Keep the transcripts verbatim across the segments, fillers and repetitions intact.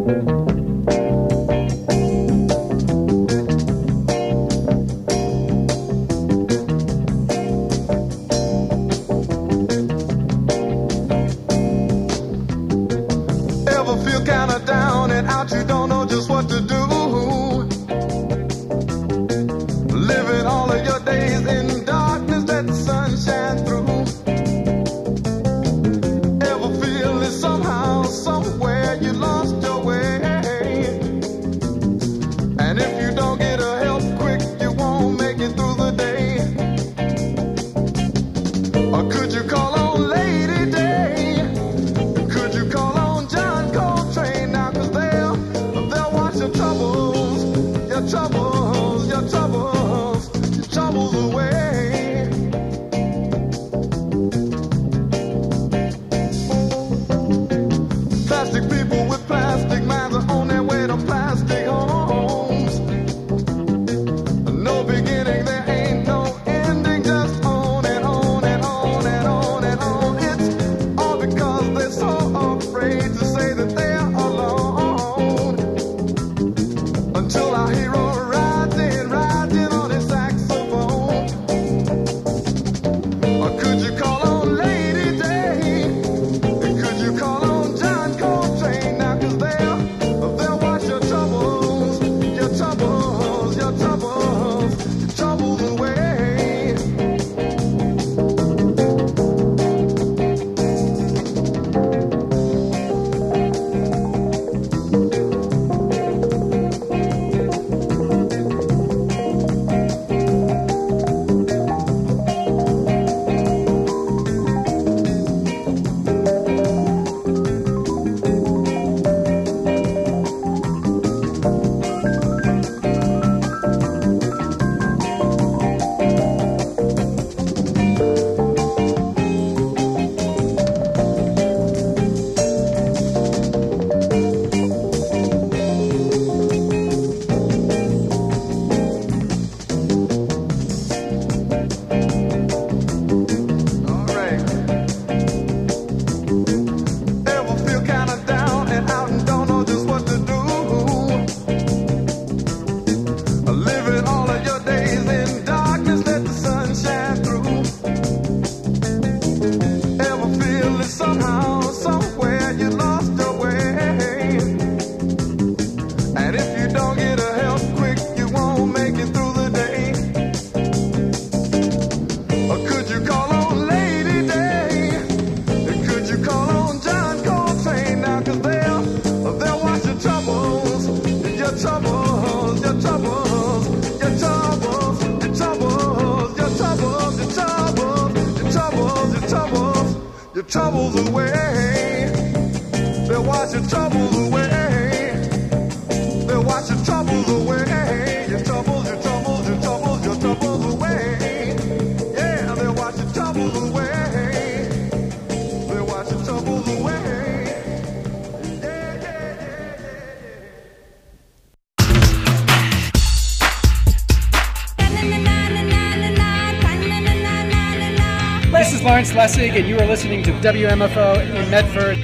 Lawrence Lessig, and you are listening to W M F O in Medford,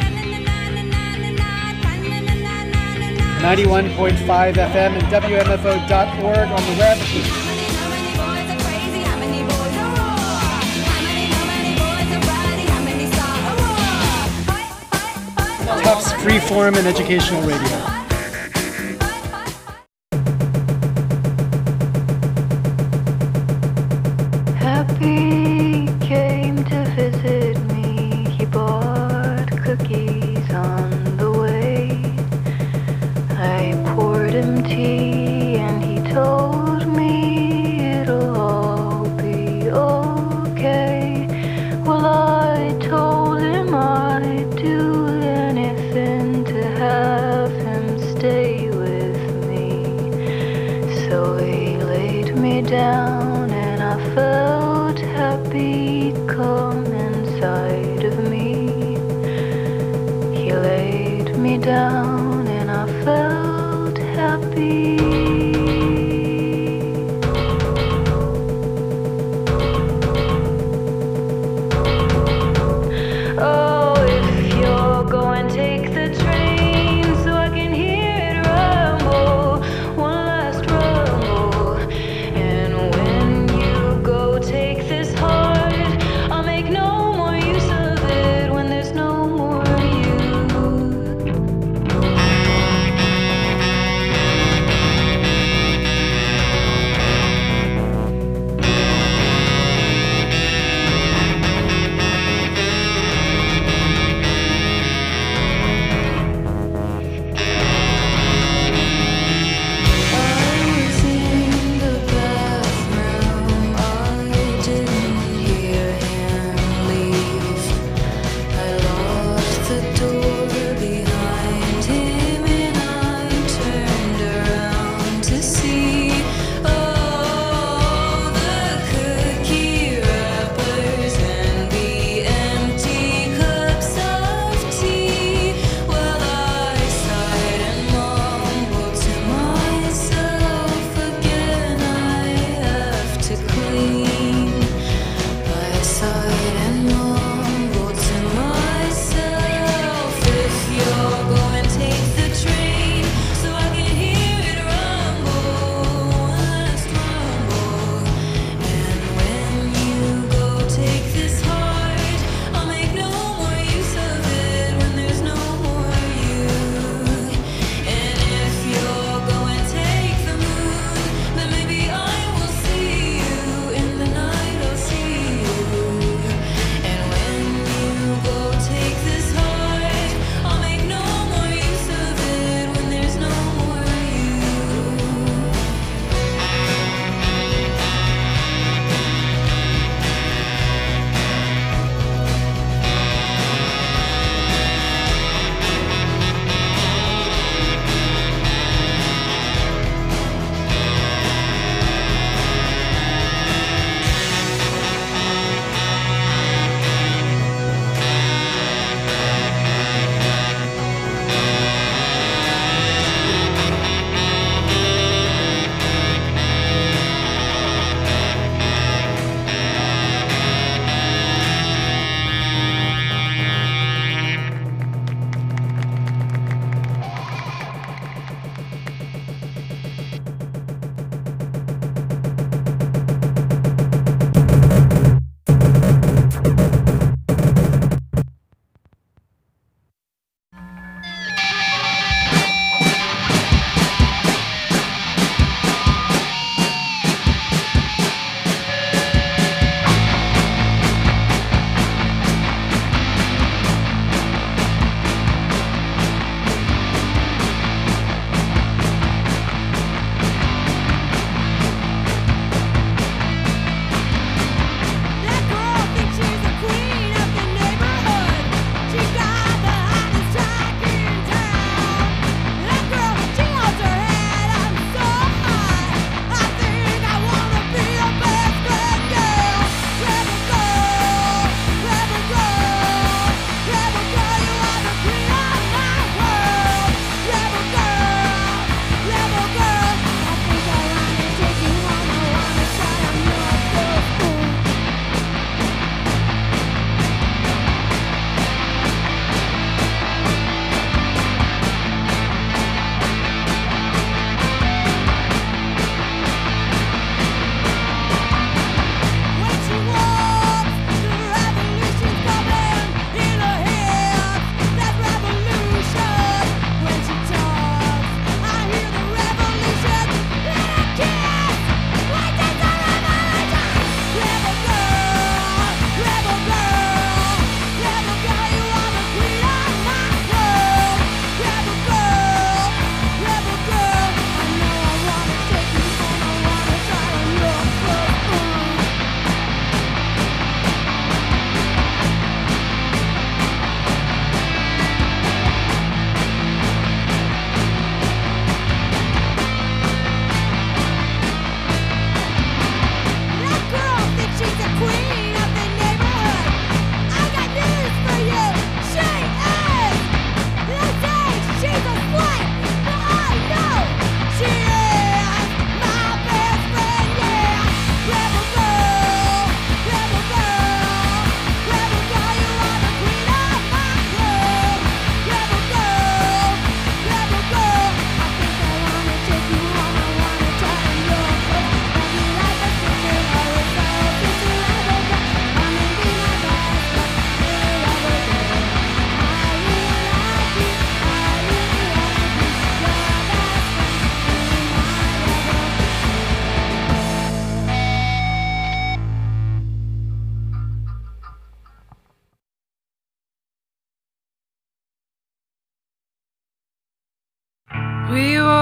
ninety-one point five F M and W M F O dot org on the web. Tufts Freeform and Educational Radio. Oh, if you're going, take the train so I can hear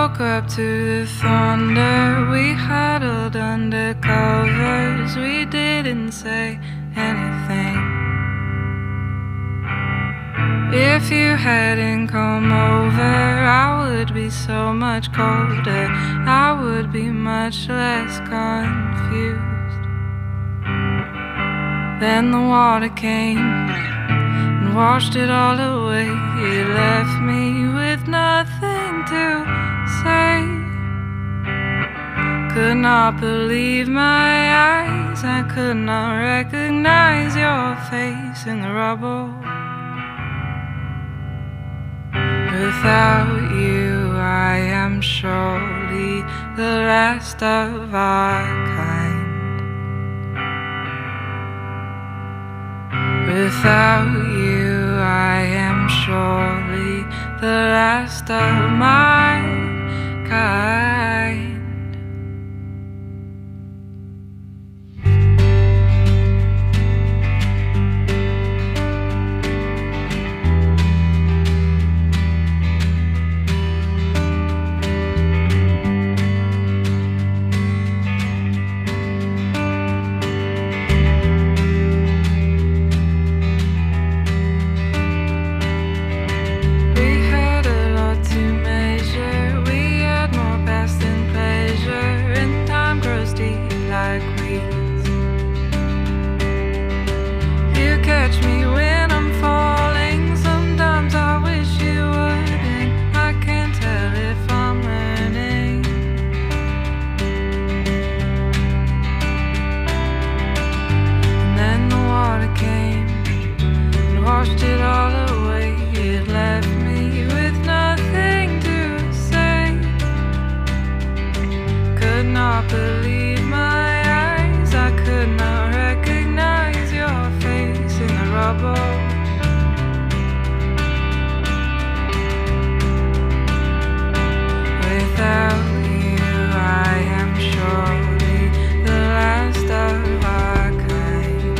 woke up to the thunder. We huddled under covers. We didn't say anything. If you hadn't come over, I would be so much colder. I would be much less confused. Then the water came and washed it all away. It left me with nothing to say. Could not believe my eyes. I could not recognize your face in the rubble. Without you, I am surely the last of our kind. Without you, I am surely the last of my kind. Catch me when I'm falling. Sometimes I wish you wouldn't. I can't tell if I'm learning. And then the water came and washed it all away. It left me with nothing to say. Could not believe my eyes. I could not recognize your face in the rubble. Without you, I am surely the last of our kind.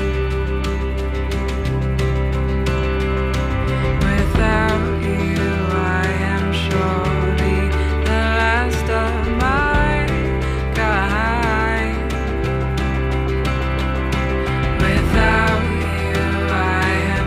Without you, I am surely the last of my kind. Without you, I am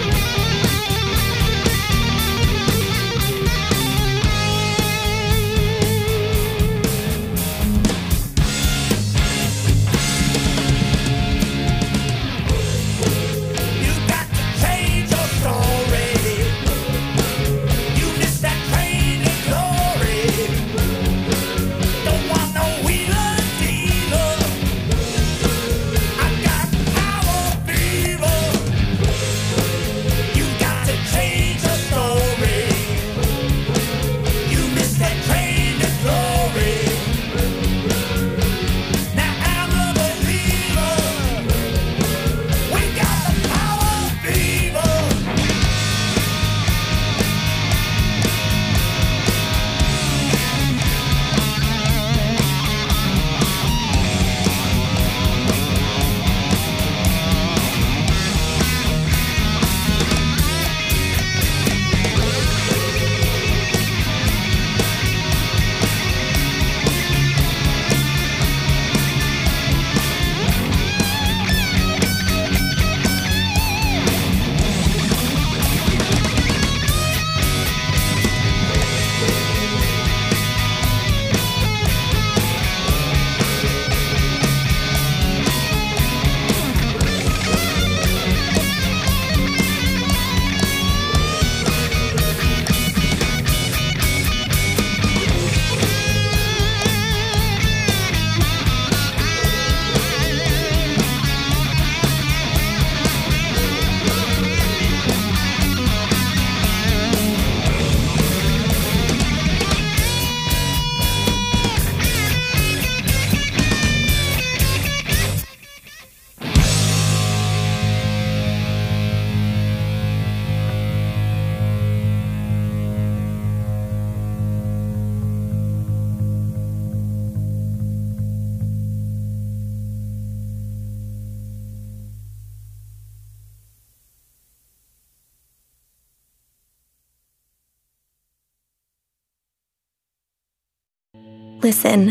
Listen,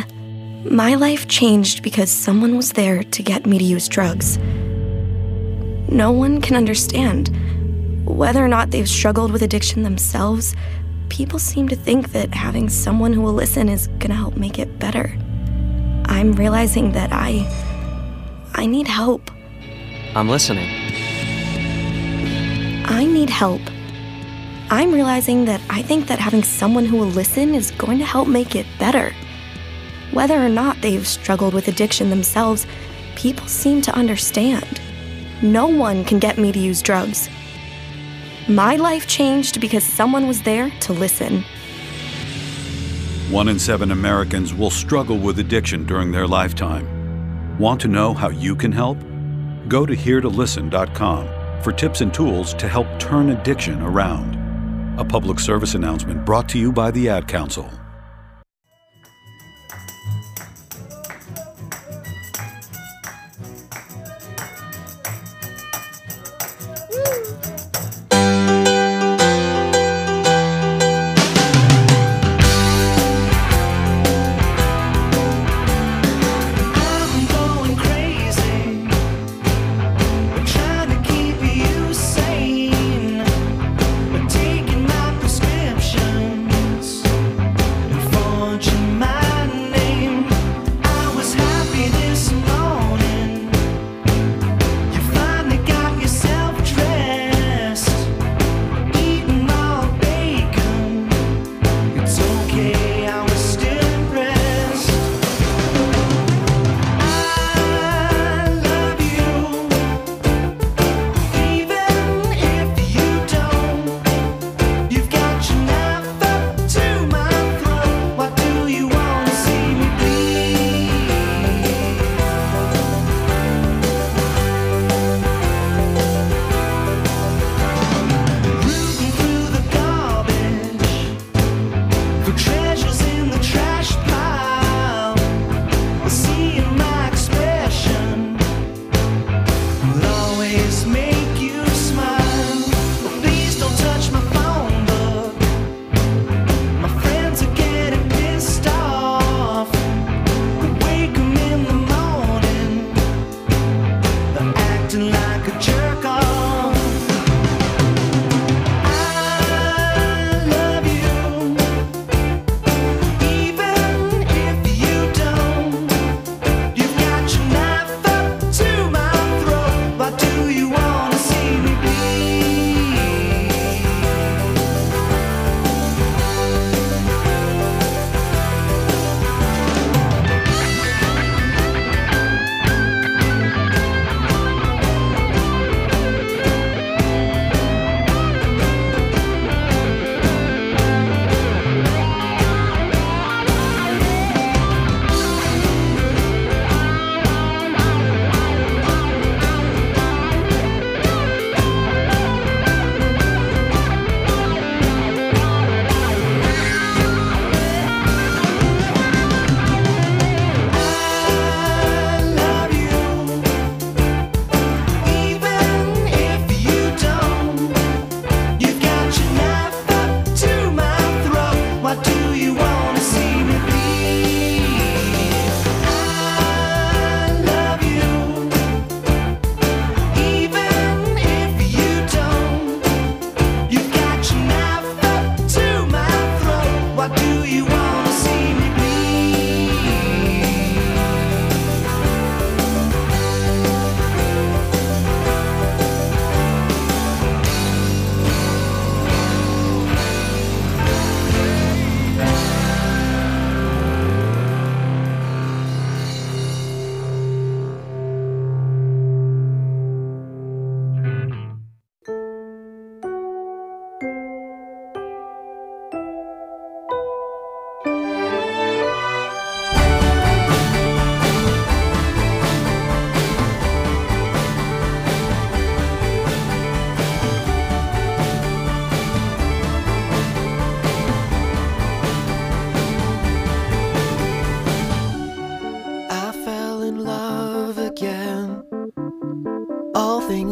my life changed because someone was there to get me to use drugs. No one can understand. Whether or not they've struggled with addiction themselves, people seem to think that having someone who will listen is gonna help make it better. I'm realizing that I... I need help. I'm listening. I need help. I'm realizing that I think that having someone who will listen is going to help make it better. Whether or not they've struggled with addiction themselves, people seem to understand. No one can get me to use drugs. My life changed because someone was there to listen. One in seven Americans will struggle with addiction during their lifetime. Want to know how you can help? Go to here to listen dot com for tips and tools to help turn addiction around. A public service announcement brought to you by the Ad Council. Taking my prescriptions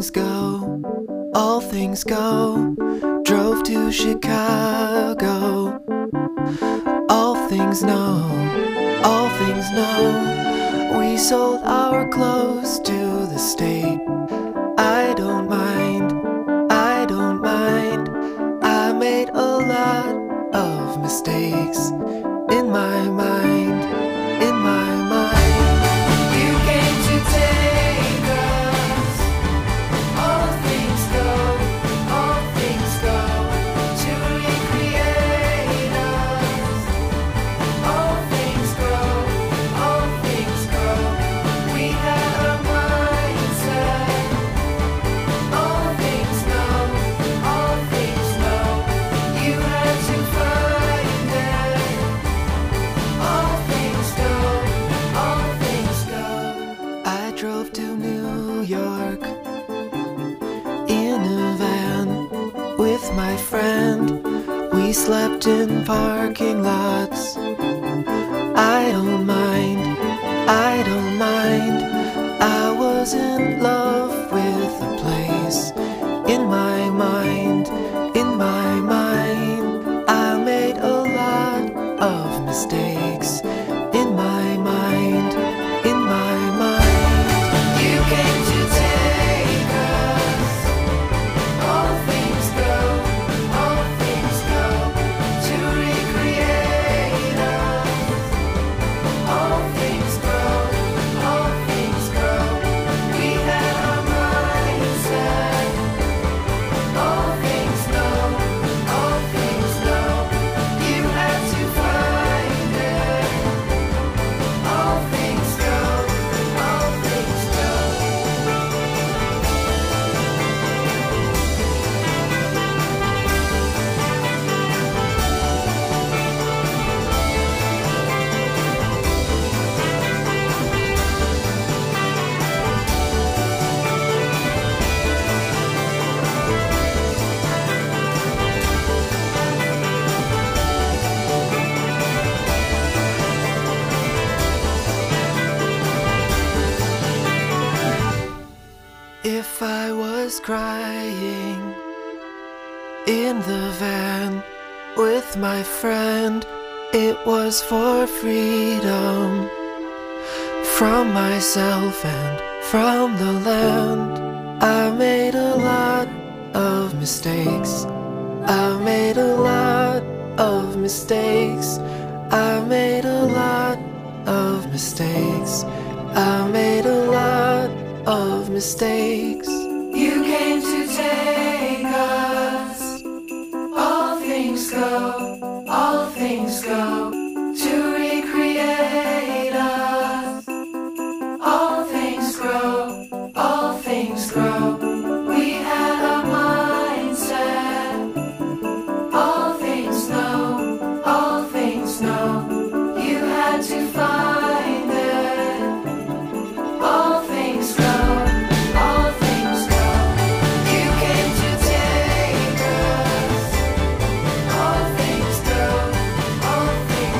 things go, all things go. Drove to Chicago. All things know, all things know. We sold our clothes to the state. I don't mind, I don't mind. I made a lot of mistakes in my mind, in my mind. You came to take us. All things go, all things go, to recreate us. All things grow, all things grow. We had a mindset. All things know, all things know. You had to find it. All things go, all things go. I drove to New York in a van with my friend. We slept in parking lots. I don't mind, I don't mind. I was in love with the place. In my mind, in my mind. I made a lot of mistakes. In my mind, in my mind. You came to take us. All things go, all things go, to recreate us. All things grow, all things grow. We had our mindset. All things know, all things know. You had to find it. All things go, all things go. If I was crying in the van with my friend, it was for freedom from myself and from the land. I made a lot of mistakes. I made a lot of mistakes. I made a lot of mistakes. I made a lot of mistakes. You came to take us. All things go, all things go, to recreate us. All things grow, all things grow. We had a mindset. All things know, all things know. You had to find it. All things go, all things go. You came to take us. All things go, all things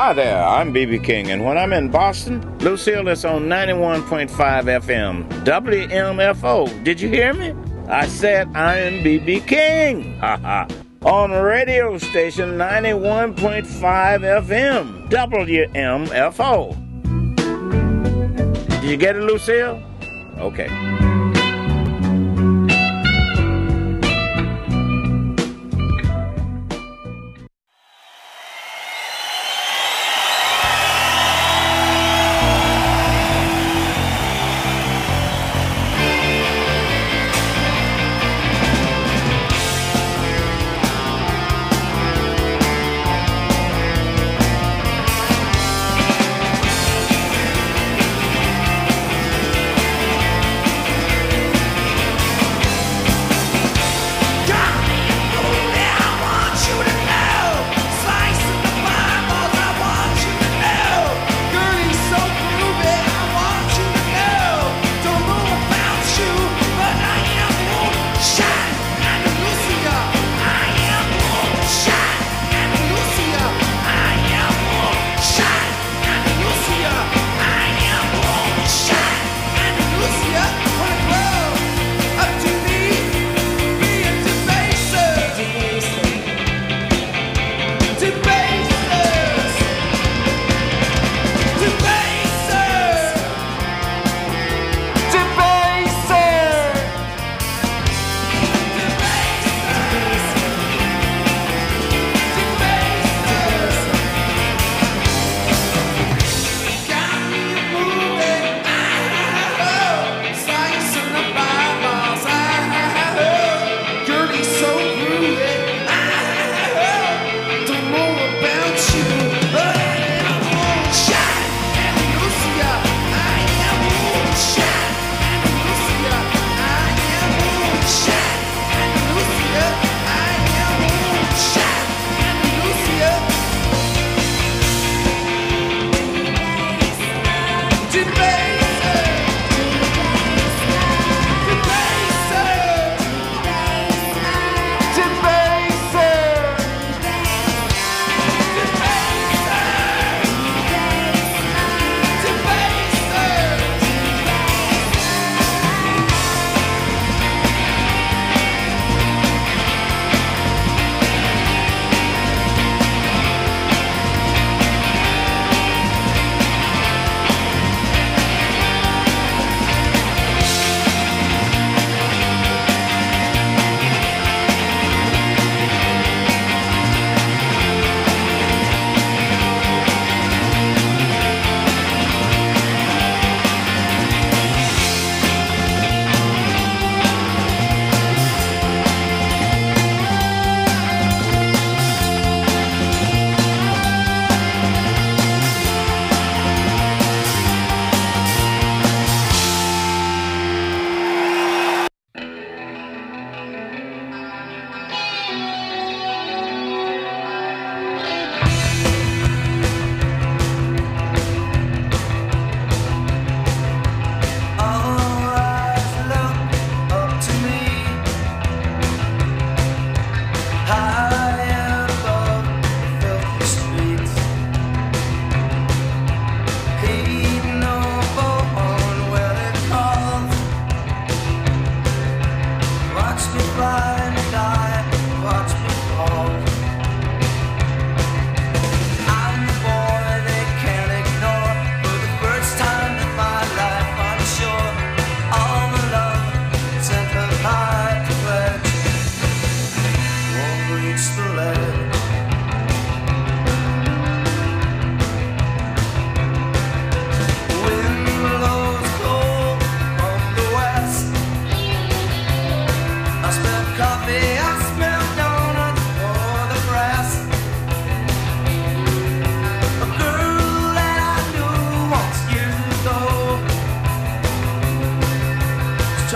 Hi there, I'm B B King, and when I'm in Boston, Lucille is on ninety-one point five F M, W M F O. Did you hear me? I said I'm B B King. Ha ha. On radio station ninety-one point five F M, W M F O. Did you get it, Lucille? Okay.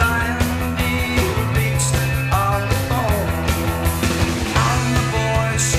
Trying to be reached on the phone. I'm the voice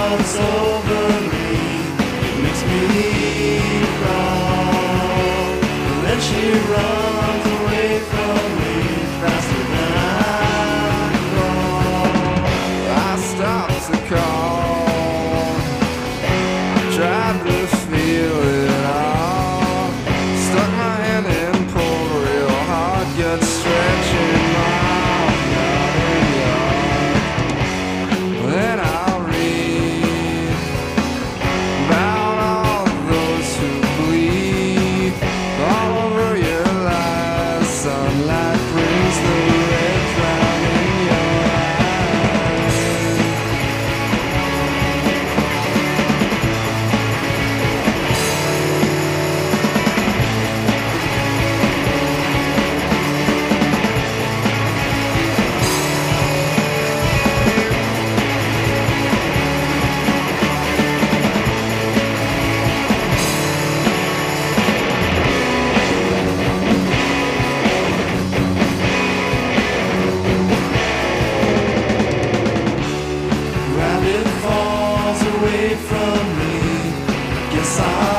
floods over me, makes me crawl. And then she runs away from me faster than I crawl. I stopped to call, I tried to feel it all. Stuck my hand in, pulled real hard, gut stretching my away from me. Guess I